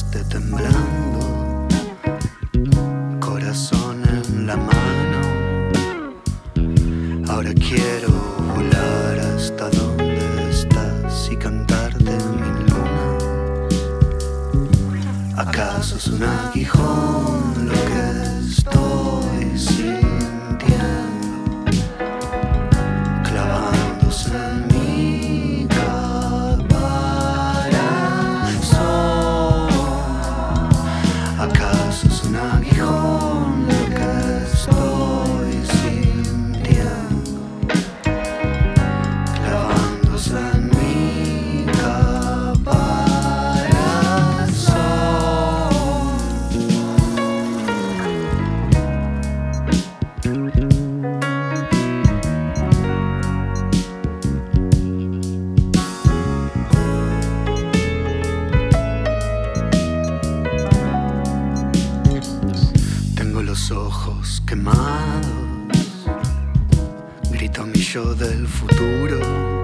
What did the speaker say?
verte temblando, corazón en la mano. Ahora quiero volar hasta donde estás y cantarte mi luna. ¿Acaso es un aguijón lo que estoy sintiendo, clavándose en mi caparazón? ¿Acaso es un aguijón lo que estoy sintiendo, clavándose en mi caparazón? Tengo los ojos quemados, grito mi yo del futuro.